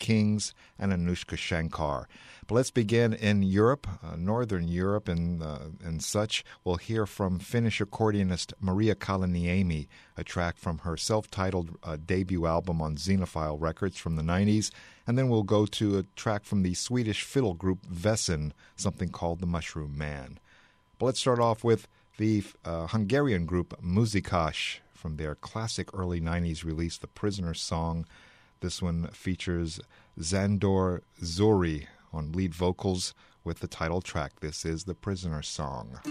Kings, and Anushka Shankar. But let's begin in Europe, Northern Europe and such. We'll hear from Finnish accordionist Maria Kalaniemi, a track from her self-titled debut album on Xenophile Records from the 90s. And then we'll go to a track from the Swedish fiddle group Vessin, something called The Mushroom Man. But let's start off with the Hungarian group Muzikás from their classic early 90s release, The Prisoner's Song. This one features Zandor Zori on lead vocals with the title track. This is The Prisoner's Song.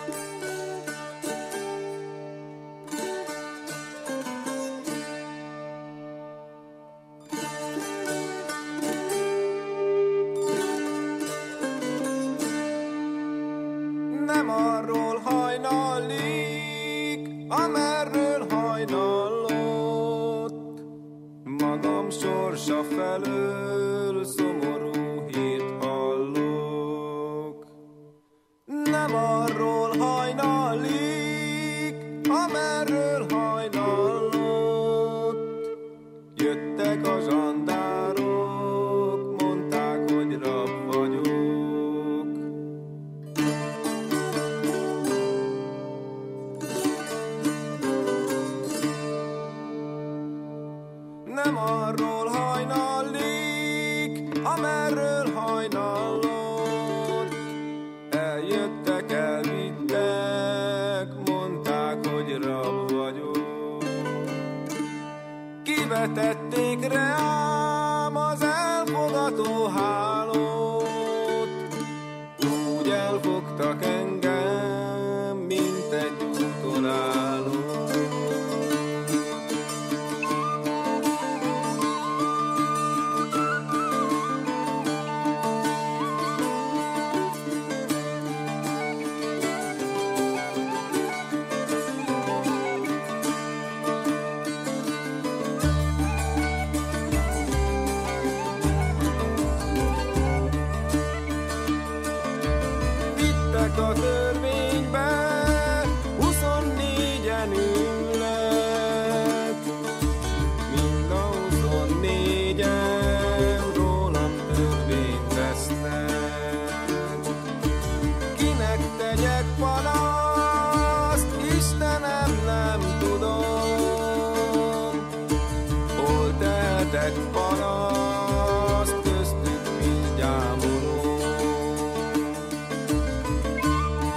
Nem arról hajnalik, amerről hajnalott, magam sorsa felől szomorú hírt hallok. Nem arról hajnalik, amerről hajnalott, jöttek a zsandárok, mondták, hogy rab vagyok. Nem arról hajnalik, amerről hajnalott, eljöttek, elvittek, mondták, hogy rab vagyok. Kivetették rám az elfogató hálót, úgy elfogtak engem, mint egy úton állót. A törvénybe 24-en ülnek, mind a 24-en rólam törvényt tesznek. Kinek tegyek panaszt, Istenem, nem tudom, hol tehetek panaszt, köztük mind gyámolom.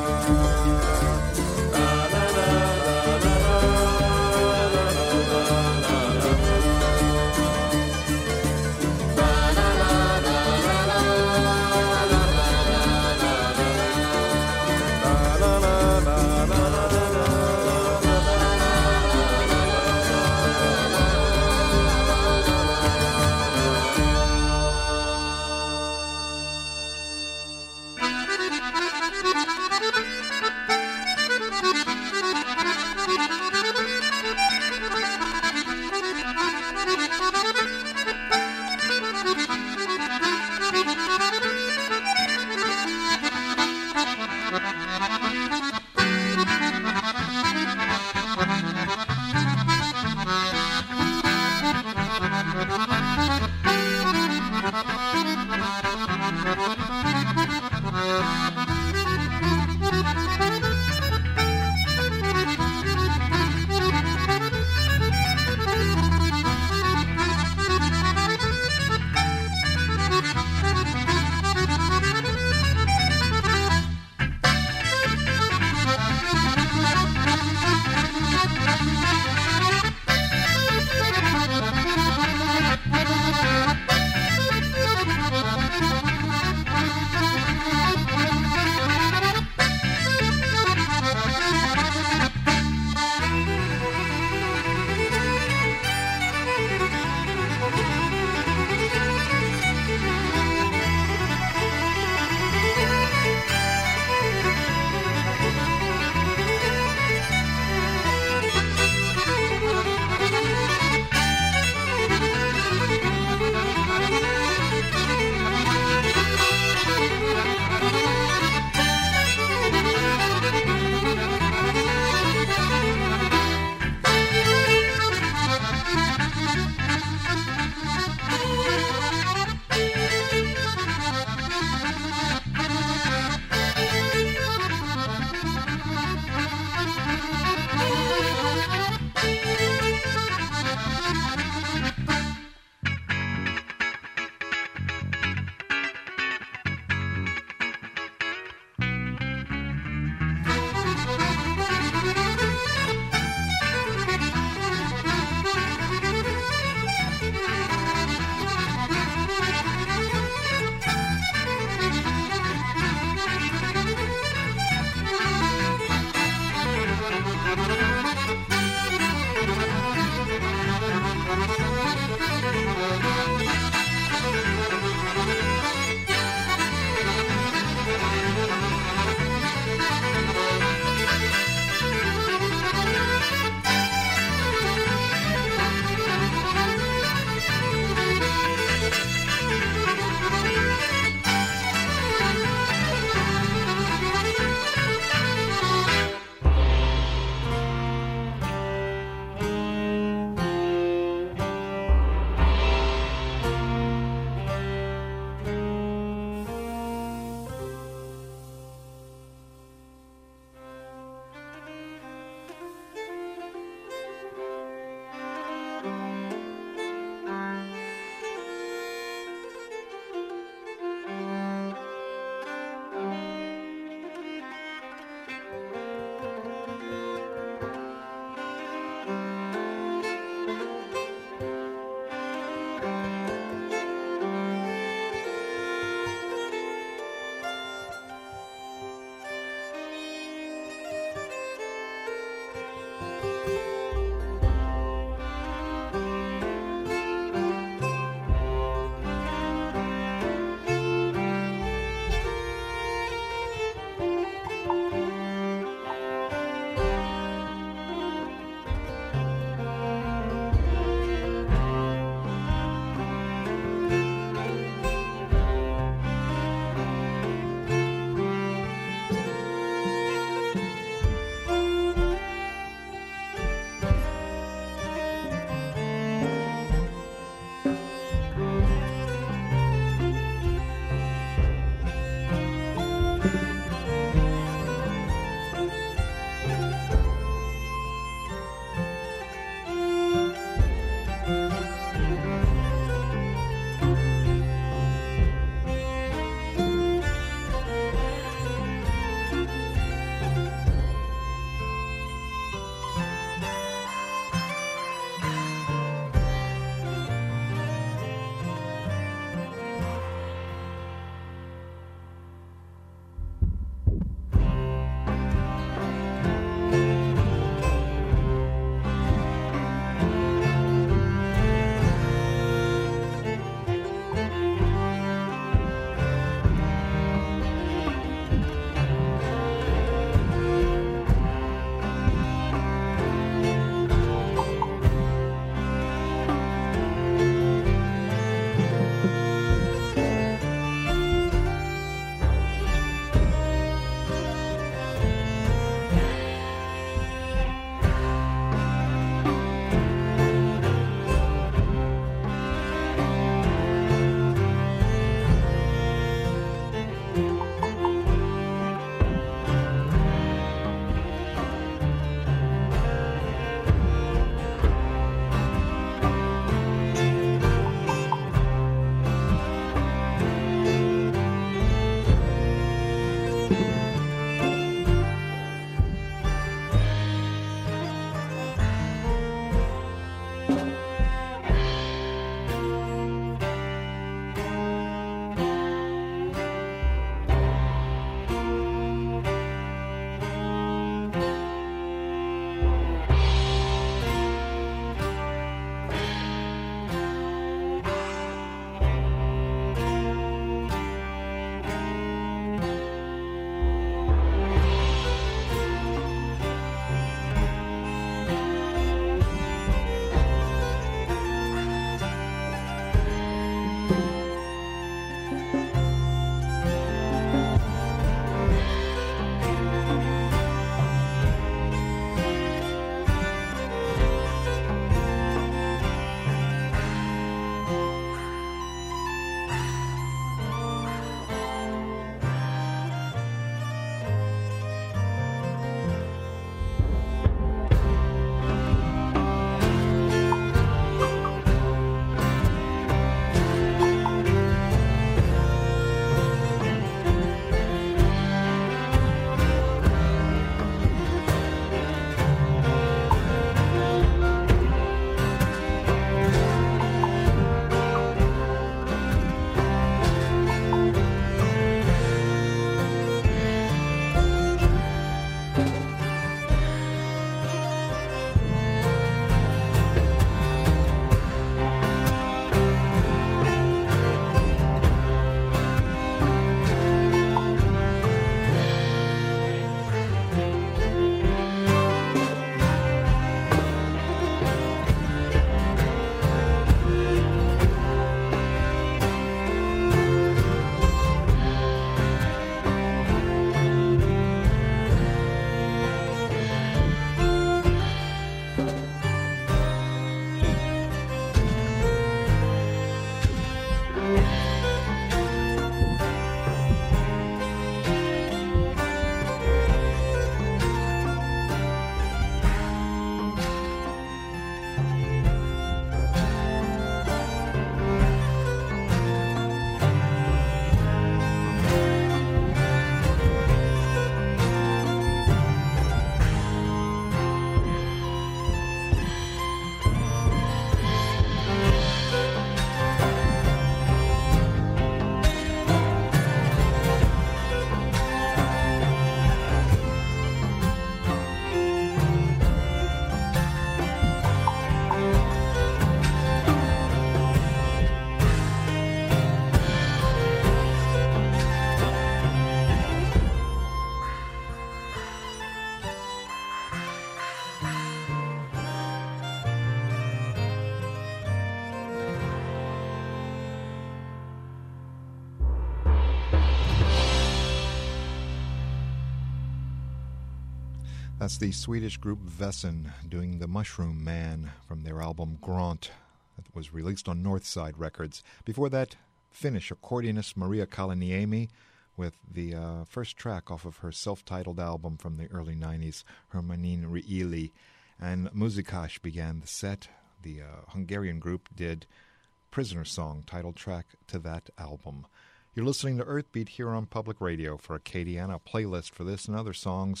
That's the Swedish group Vesson doing The Mushroom Man from their album Grant that was released on Northside Records. Before that, Finnish accordionist Maria Kalaniemi with the first track off of her self-titled album from the early 90s, Hermanin Riili. And Muzikash began the set. The Hungarian group did Prisoner Song, title track to that album. You're listening to Earthbeat here on Public Radio for Acadiana. A playlist for this and other songs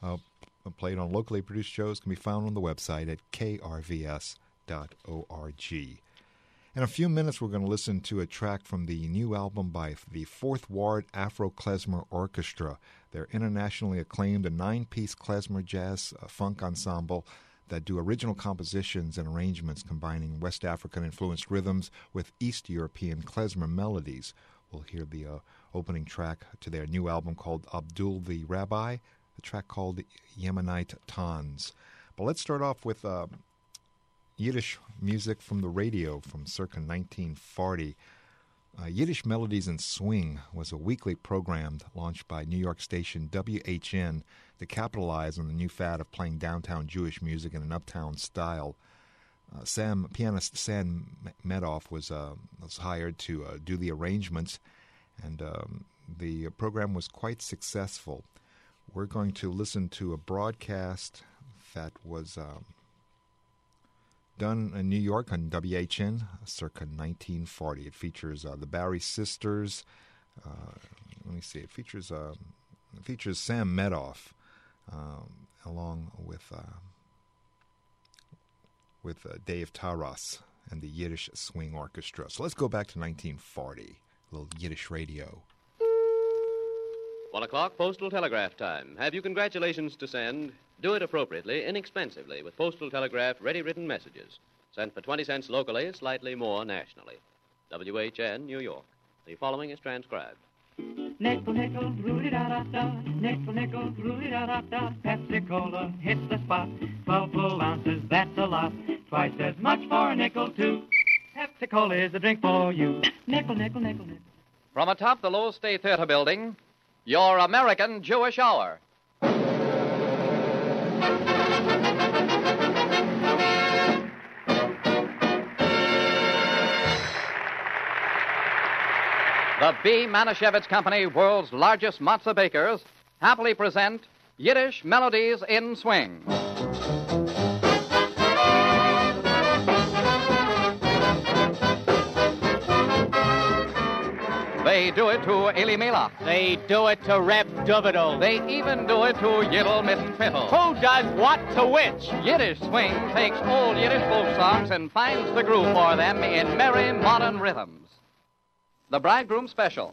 played on locally produced shows can be found on the website at krvs.org. In a few minutes, we're going to listen to a track from the new album by the Fourth Ward Afro Klezmer Orchestra. They're internationally acclaimed, a 9-piece klezmer jazz funk ensemble that do original compositions and arrangements combining West African-influenced rhythms with East European klezmer melodies. We'll hear the opening track to their new album called Abdul the Rabbi, the track called Yemenite Tons. But let's start off with Yiddish music from the radio from circa 1940. Yiddish Melodies and Swing was a weekly program launched by New York station WHN to capitalize on the new fad of playing downtown Jewish music in an uptown style. Pianist Sam Medoff was hired to do the arrangements, and the program was quite successful. We're going to listen to a broadcast that was done in New York on WHN circa 1940. It features the Barry Sisters. Let me see. It features Sam Medoff along with Dave Taras and the Yiddish Swing Orchestra. So let's go back to 1940. A little Yiddish radio. 1 o'clock, postal telegraph time. Have you congratulations to send? Do it appropriately, inexpensively, with postal telegraph ready-written messages. Sent for 20 cents locally, slightly more nationally. WHN, New York. The following is transcribed. Nickel, nickel, roo-de-da-da-da. Nickel, nickel, roo-de-da-da-da. Pepsi-Cola hits the spot. 12 full ounces, that's a lot. Twice as much for a nickel, too. Pepsi-Cola is the drink for you. Nickel, nickel, nickel, nickel. From atop the Low State Theater building, your American Jewish Hour. The B. Manischewitz Company, world's largest matzah bakers, happily present Yiddish Melodies in Swing. They do it to Eli Melech. They do it to Reb Dovidel. They even do it to Yiddle Mitten Fiddle. Who does what to which? Yiddish Swing takes old Yiddish folk songs and finds the groove for them in merry modern rhythms. The Bridegroom Special.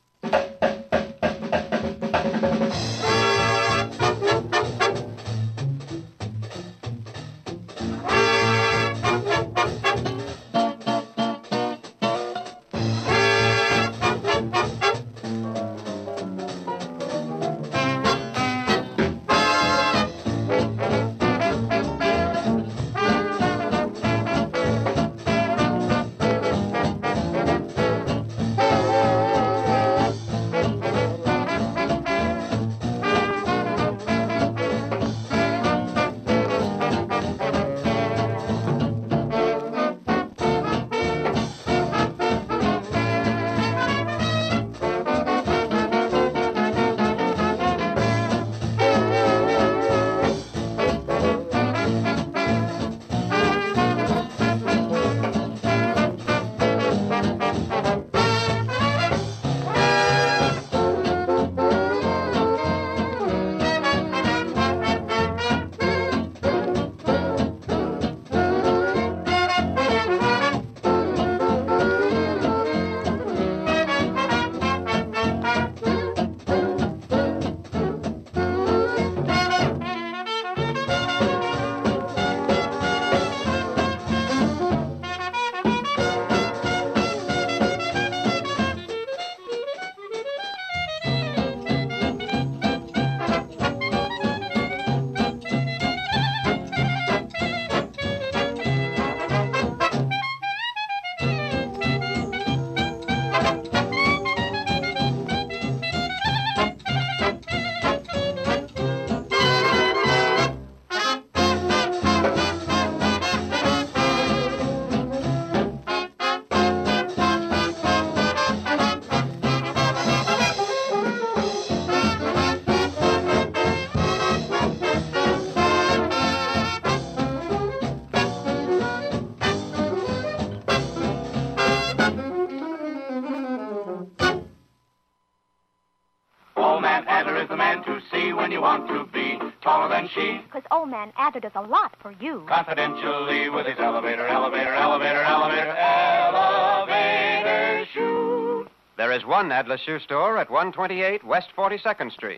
Because Old Man Adler does a lot for you. Confidentially with his elevator shoe. There is one Adler shoe store at 128 West 42nd Street.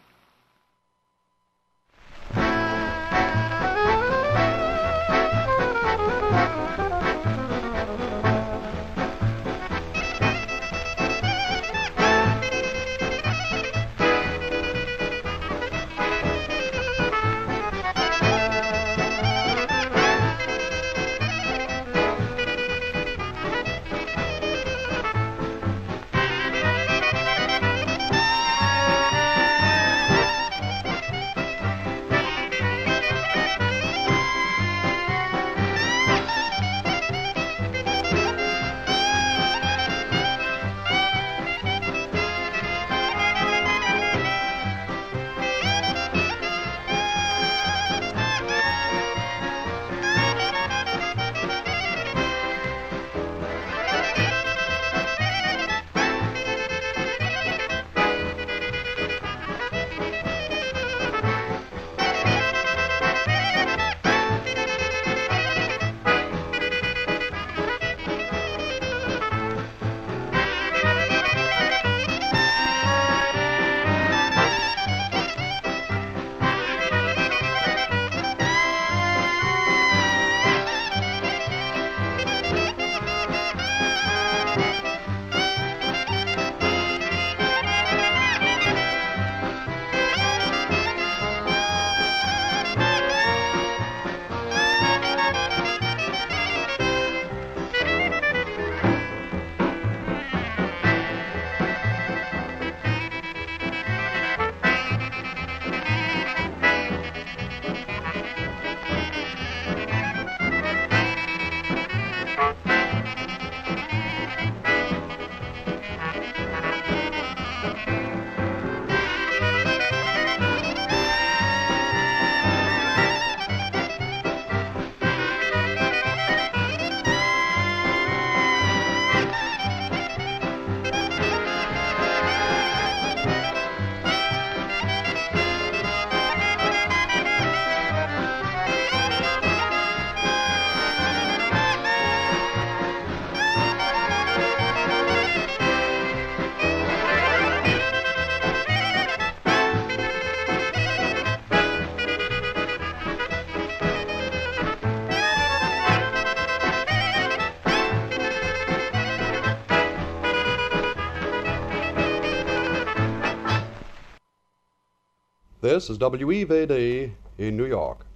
This is WEVD in New York.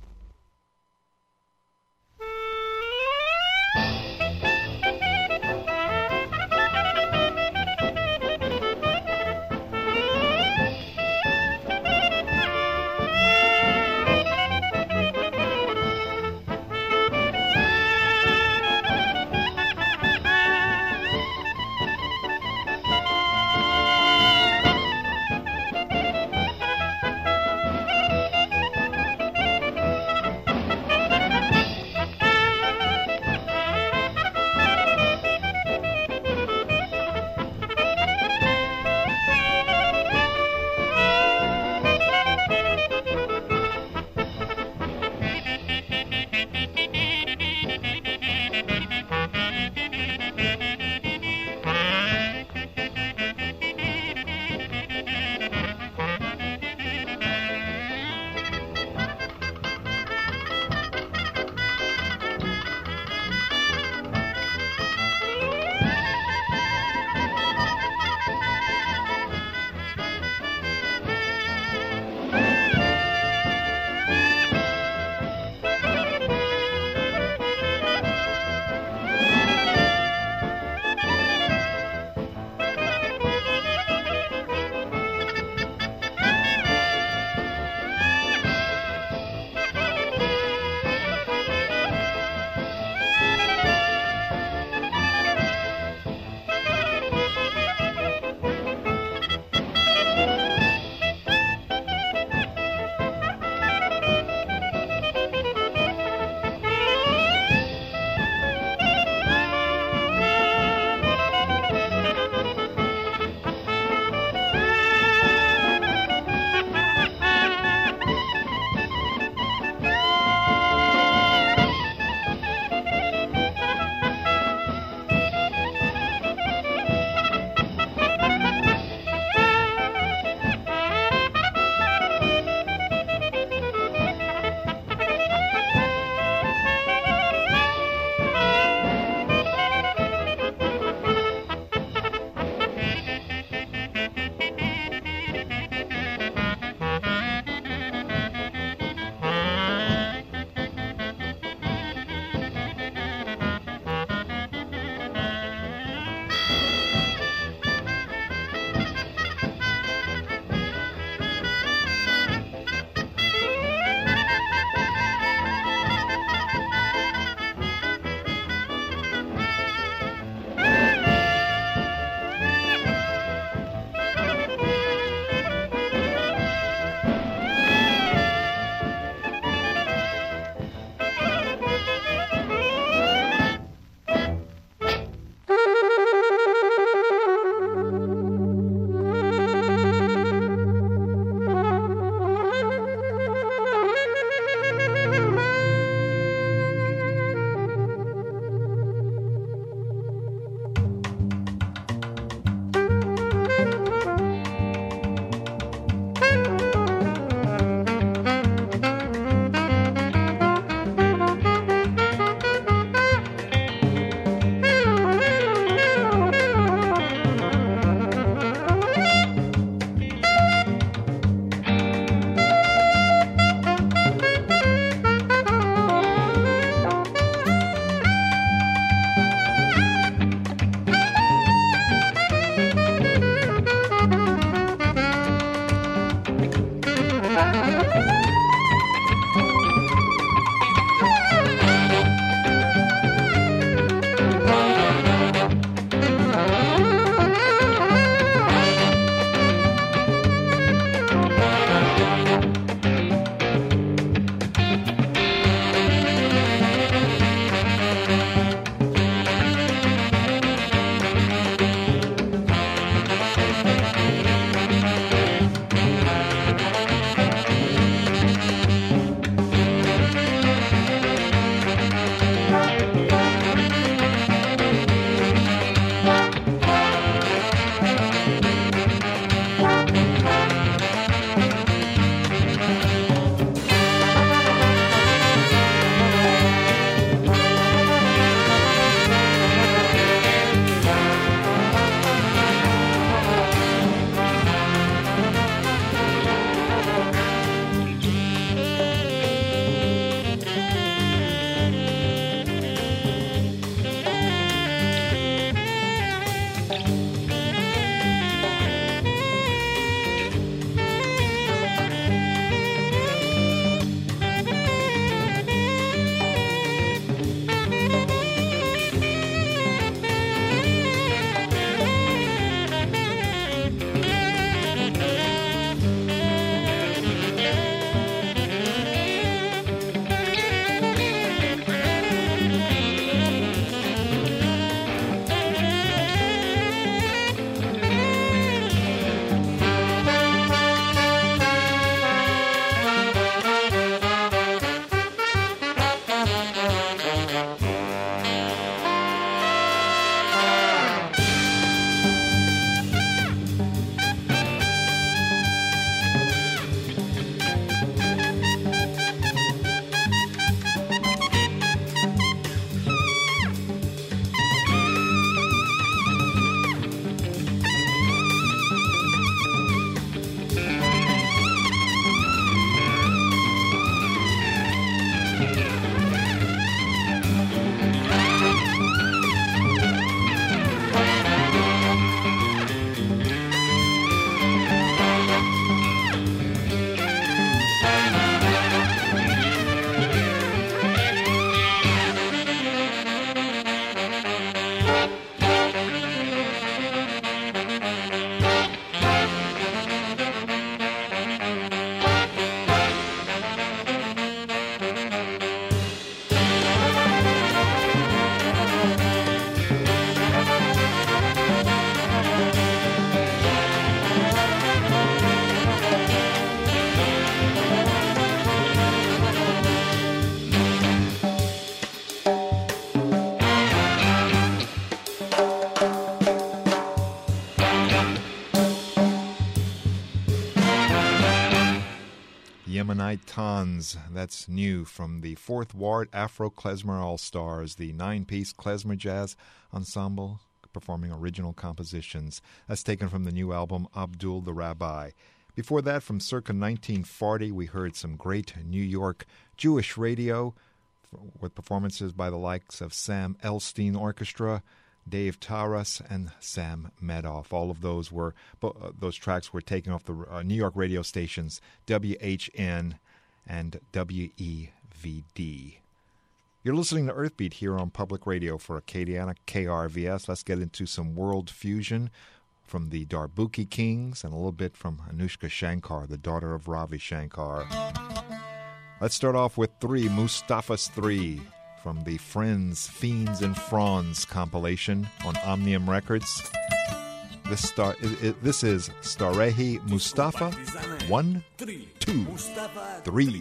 Yemenite Tons. That's new from the Fourth Ward Afro Klezmer All-Stars, the 9-piece klezmer jazz ensemble performing original compositions. That's taken from the new album Abdul the Rabbi. Before that, from circa 1940, we heard some great New York Jewish radio with performances by the likes of Sam Elstein Orchestra, Dave Taras, and Sam Medoff. All of those tracks were taken off the New York radio stations WHN and WEVD. You're listening to Earthbeat here on Public Radio for Acadiana KRVS. Let's get into some world fusion from the Darbuki Kings and a little bit from Anushka Shankar, the daughter of Ravi Shankar. Let's start off with Mustafa's 3 from the Friends, Fiends, and Fronds compilation on Omnium Records. This is Starehi Mustafa 1, 2, 3.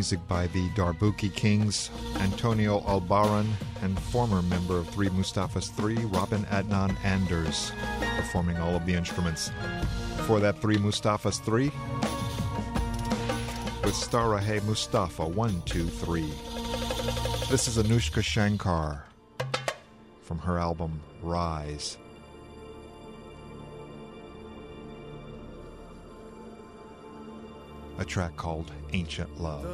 music by the Darbuki Kings, Antonio Albaran, and former member of Three Mustafas 3, Robin Adnan Anders, performing all of the instruments. For that Three Mustafas 3, with Starahe Mustafa 1, 2, 3. This is Anushka Shankar from her album Rise. A track called Ancient Love.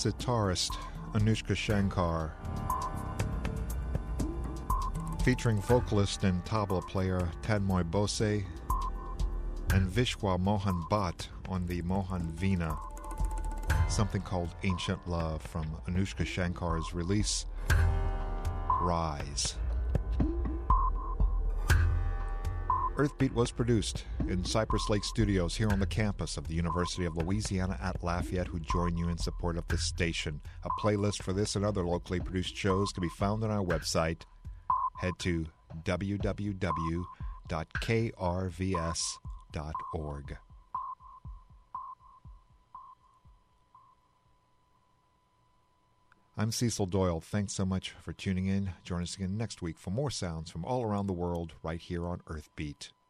sitarist Anushka Shankar, featuring vocalist and tabla player Tanmoy Bose and Vishwa Mohan Bhatt on the Mohan Veena, something called Ancient Love from Anushka Shankar's release, Rise. Earthbeat was produced in Cypress Lake Studios here on the campus of the University of Louisiana at Lafayette, who join you in support of this station. A playlist for this and other locally produced shows can be found on our website. Head to www.krvs.org. I'm Cecil Doyle. Thanks so much for tuning in. Join us again next week for more sounds from all around the world right here on Earthbeat.